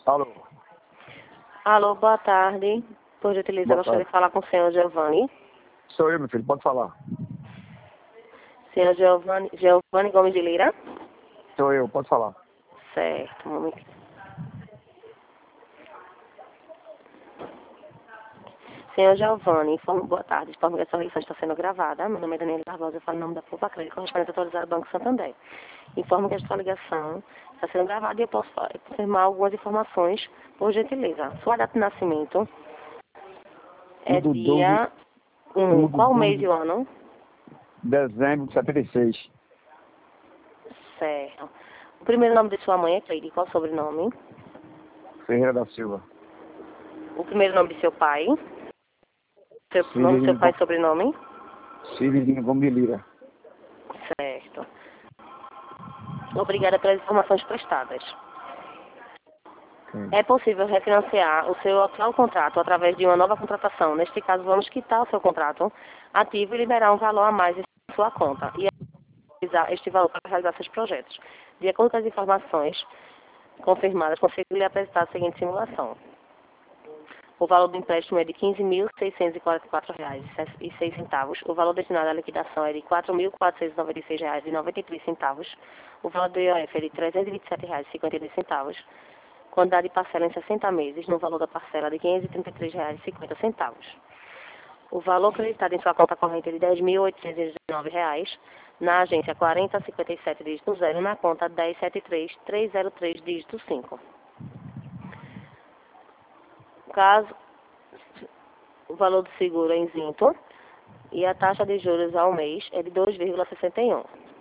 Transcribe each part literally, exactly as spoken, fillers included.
Alô? Alô, boa tarde. Por gentileza, eu gostaria de falar com o senhor Giovanni. Sou eu, meu filho, pode falar. Senhor Giovanni, Giovanni Gomes de Lira? Sou eu, pode falar. Certo, um momento. Senhor Giovanni, informo, boa tarde. Informo que essa ligação está sendo gravada. Meu nome é Daniela Barbosa, eu falo em nome da Poupa Crédito, correspondente autorizado do Banco Santander. Informo que esta ligação está sendo gravada e eu posso confirmar algumas informações, por gentileza. Sua data de nascimento é do dia um. Qual o mês e o ano? Dezembro de setenta e seis. Certo. O primeiro nome de sua mãe é Cleide. Qual o sobrenome? Ferreira da Silva. O primeiro nome de seu pai? Seu nome do seu pai e sobrenome? Severino Gomes de Lira. Certo. Obrigada pelas informações prestadas. Sim. É possível refinanciar o seu atual contrato através de uma nova contratação. Neste caso, vamos quitar o seu contrato ativo e liberar um valor a mais em sua conta e utilizar este valor para realizar seus projetos. De acordo com as informações confirmadas, consigo lhe apresentar a seguinte simulação. O valor do empréstimo é de quinze mil seiscentos e quarenta e quatro reais e seis centavos. O valor destinado à liquidação é de quatro mil quatrocentos e noventa e seis reais e noventa e três centavos. O valor do I O F é de trezentos e vinte e sete reais e cinquenta e dois centavos. Quantidade de parcela em sessenta meses, no valor da parcela de quinhentos e trinta e três reais e cinquenta centavos. O valor acreditado em sua conta corrente é de dez mil oitocentos e dezenove reais. Na agência quarenta cinquenta e sete, dígito zero, na conta dez setenta e três, trezentos e três, dígito cinco. Caso o valor do seguro é isento e a taxa de juros ao mês é de dois vírgula sessenta e um.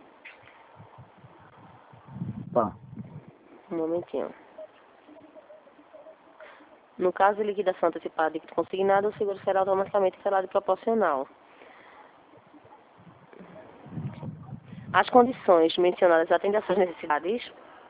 Tá. Um momentinho. No caso de liquidação antecipada de consignado, o seguro será automaticamente cancelado e proporcional. As condições mencionadas atendem às suas necessidades?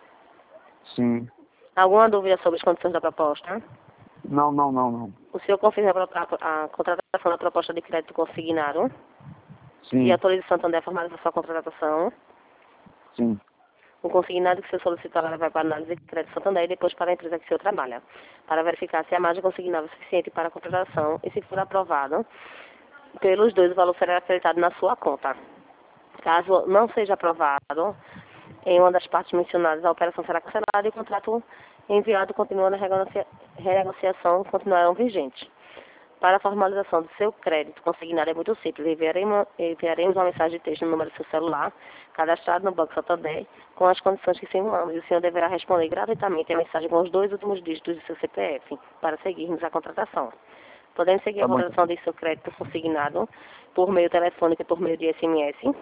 Sim. Alguma dúvida sobre as condições da proposta? Não, não, não, não. O senhor confirma a, a, a contratação da proposta de crédito consignado? Sim. E autoriza o Santander a formalizar sua contratação? Sim. O consignado que o senhor solicitou agora vai para a análise de crédito Santander e depois para a empresa que o senhor trabalha, para verificar se a margem consignável é suficiente para a contratação e, se for aprovado pelos dois, o valor será acreditado na sua conta. Caso não seja aprovado em uma das partes mencionadas, a operação será cancelada e o contrato enviado continuando a renegocia- renegociação continuarão vigentes. Para a formalização do seu crédito consignado é muito simples. Enviaremos, enviaremos uma mensagem de texto no número do seu celular, cadastrado no Banco Santander, com as condições que simulamos. E o senhor deverá responder gratuitamente a mensagem com os dois últimos dígitos do seu C P F, para seguirmos a contratação. Podemos seguir Tá a bom, contratação então. de seu crédito consignado por meio telefônico e por meio de S M S.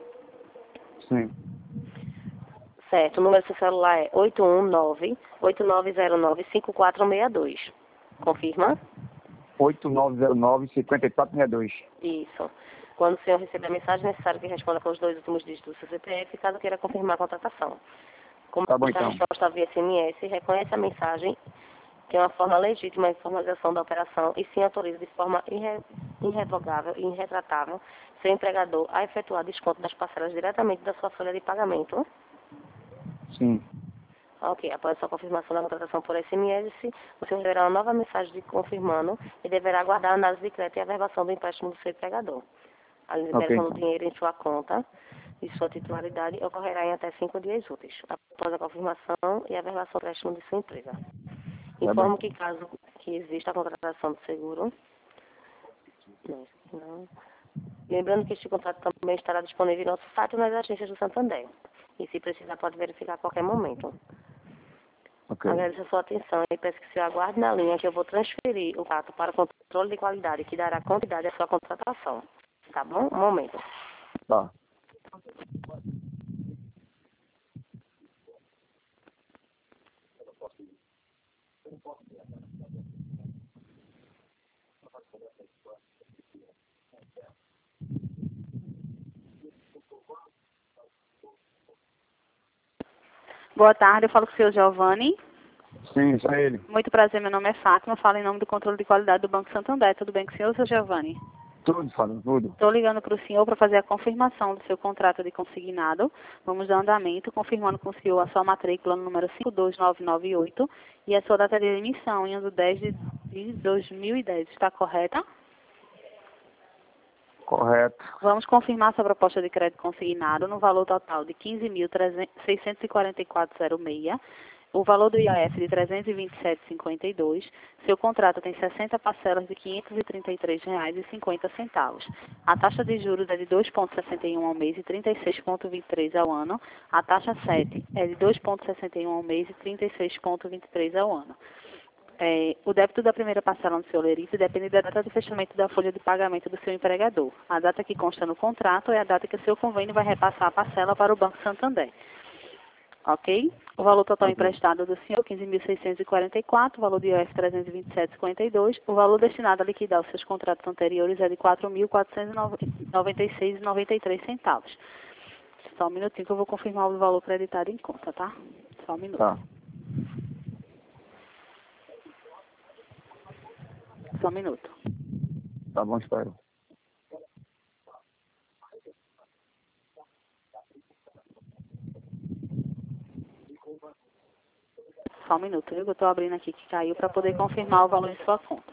Sim. Certo, o número do seu celular é oito um nove, oito nove zero nove, cinco quatro seis dois. Confirma? oito nove zero nove, cinco quatro seis dois. Isso. Quando o senhor receber a mensagem, é necessário que responda com os dois últimos dígitos do seu C P F, caso queira confirmar a contratação. Como Tá bom, esta então. resposta via S M S, reconhece a mensagem, que é uma forma legítima de formalização da operação, e sim autoriza de forma irre, irrevogável e irretratável seu empregador a efetuar desconto das parcelas diretamente da sua folha de pagamento. Sim. Ok, após a sua confirmação da contratação por S M S, o senhor receberá uma nova mensagem de confirmando e deverá aguardar a análise de crédito e a averbação do empréstimo do seu empregador. A liberação Ok, do então. dinheiro em sua conta e sua titularidade ocorrerá em até cinco dias úteis, após a confirmação e a averbação do empréstimo de sua empresa. Tá bom, Informo então. que caso que exista a contratação do seguro, não, não. Lembrando que este contrato também estará disponível em nosso site e nas agências do Santander. E se precisar, pode verificar a qualquer momento. Ok. Agradeço a sua atenção e peço que o senhor aguarde na linha que eu vou transferir o fato para o controle de qualidade, que dará quantidade à sua contratação. Tá bom? Um momento. Tá. Boa tarde, eu falo com o senhor Giovanni. Sim, isso é ele. Muito prazer, meu nome é Fátima, eu falo em nome do controle de qualidade do Banco Santander. Tudo bem com o senhor, senhor Giovanni? Tudo, falando tudo. Estou ligando para o senhor para fazer a confirmação do seu contrato de consignado. Vamos dar andamento, confirmando com o senhor a sua matrícula no número cinco dois nove nove oito e a sua data de emissão em um do dez de dois mil e dez. Está correta? Correto. Vamos confirmar sua proposta de crédito consignado no valor total de quinze mil seiscentos e quarenta e quatro reais e seis. O valor do I A F de trezentos e vinte e sete reais e cinquenta e dois centavos. Seu contrato tem sessenta parcelas de quinhentos e trinta e três reais e cinquenta centavos. A taxa de juros é de dois vírgula sessenta e um ao mês e trinta e seis vírgula vinte e três ao ano. A taxa sete é de dois vírgula sessenta e um ao mês e trinta e seis vírgula vinte e três ao ano. É, o débito da primeira parcela no seu Lerite depende da data de fechamento da folha de pagamento do seu empregador. A data que consta no contrato é a data que o seu convênio vai repassar a parcela para o Banco Santander. Ok? O valor total emprestado do senhor, quinze mil seiscentos e quarenta e quatro, o valor de I A F trezentos e vinte e sete reais e cinquenta e dois, o valor destinado a liquidar os seus contratos anteriores é de quatro mil quatrocentos e noventa e seis reais e noventa e três centavos. Só um minutinho que eu vou confirmar o valor creditado em conta, tá? Só um minuto. Tá. Só um minuto. Tá bom, espero. Só um minuto, viu? Eu estou abrindo aqui que caiu para poder confirmar o valor em sua conta.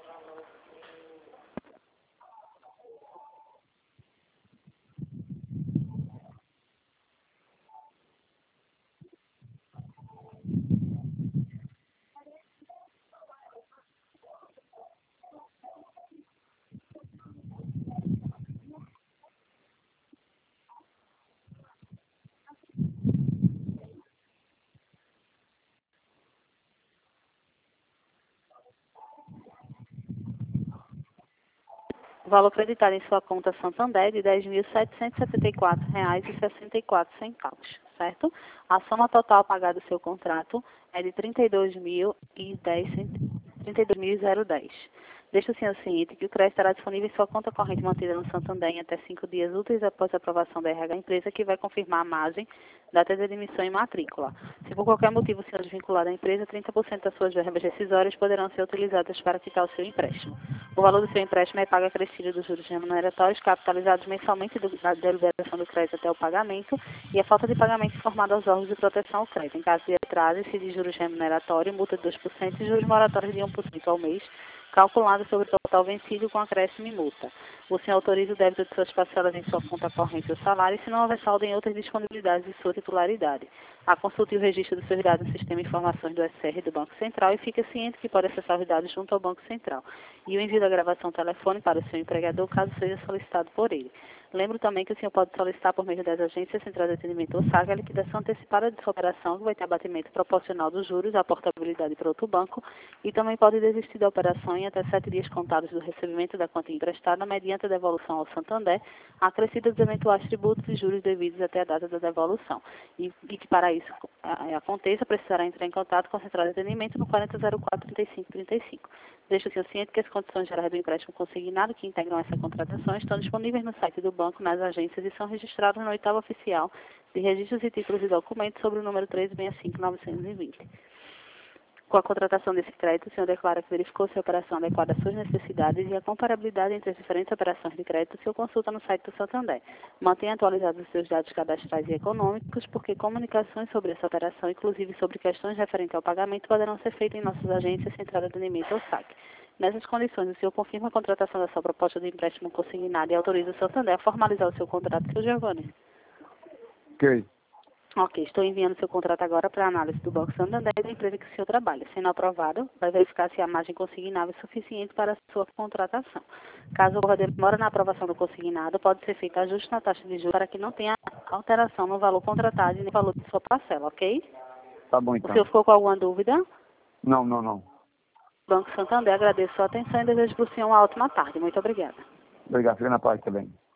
O valor creditado em sua conta Santander é de dez mil setecentos e setenta e quatro reais e sessenta e quatro centavos, certo? A soma total pagada do seu contrato é de trinta e dois mil e dez. Deixa o senhor ciente que o crédito estará disponível em sua conta corrente mantida no Santander em até cinco dias úteis após a aprovação da R H empresa, que vai confirmar a margem, data de admissão e matrícula. Se por qualquer motivo o senhor desvincular da empresa, trinta por cento das suas verbas rescisórias poderão ser utilizadas para quitar o seu empréstimo. O valor do seu empréstimo é pago acrescido dos juros remuneratórios, capitalizados mensalmente do, da deliberação do crédito até o pagamento, e a falta de pagamento informada aos órgãos de proteção ao crédito. Em caso de atraso-se de juros remuneratórios, multa de dois por cento e juros moratórios de um por cento ao mês, calculado sobre o total vencido com acréscimo e multa. O senhor autoriza o débito de suas parcelas em sua conta corrente ou salário, se não houver saldo em outras disponibilidades de sua titularidade. A consulta e o registro dos seus dados no Sistema de Informações do S R do Banco Central e fica ciente que pode acessar os dados junto ao Banco Central. E o envio da gravação telefone para o seu empregador, caso seja solicitado por ele. Lembro também que o senhor pode solicitar por meio das agências Centrais de Atendimento ou S A G a liquidação antecipada de sua operação, que vai ter abatimento proporcional dos juros à portabilidade para outro banco, e também pode desistir da operação em até sete dias contados do recebimento da conta emprestada, mediante a devolução ao Santander, acrescida dos eventuais tributos e juros devidos até a data da devolução. E, e que para isso a, a, aconteça, precisará entrar em contato com a Central de Atendimento no quarenta zero quatro, trinta e cinco trinta e cinco. Deixa o senhor ciente que as condições gerais do empréstimo consignado que integram essa contratação estão disponíveis no site do banco, nas agências, e são registrados no oitavo oficial de registros e títulos e documentos sobre o número três seis cinco nove dois zero. Com a contratação desse crédito, o senhor declara que verificou se a operação adequada às suas necessidades e a comparabilidade entre as diferentes operações de crédito, o senhor consulta no site do Santander. Mantenha atualizados os seus dados cadastrais e econômicos, porque comunicações sobre essa operação, inclusive sobre questões referentes ao pagamento, poderão ser feitas em nossas agências Central de Atendimento ou S A C. Nessas condições, o senhor confirma a contratação da sua proposta de empréstimo consignado e autoriza o Santander a formalizar o seu contrato, seu Giovanni. Ok. Ok, estou enviando seu contrato agora para a análise do Banco Santander e da empresa que o senhor trabalha. Sendo aprovado, vai verificar se a margem consignável é suficiente para a sua contratação. Caso ocorra demora na aprovação do consignado, pode ser feito ajuste na taxa de juros para que não tenha alteração no valor contratado e no valor de sua parcela, ok? Tá bom, O então. senhor ficou com alguma dúvida? Não, não, não. Banco Santander, agradeço a sua atenção e desejo para o senhor uma ótima tarde. Muito obrigada. Obrigado. Fica na paz também.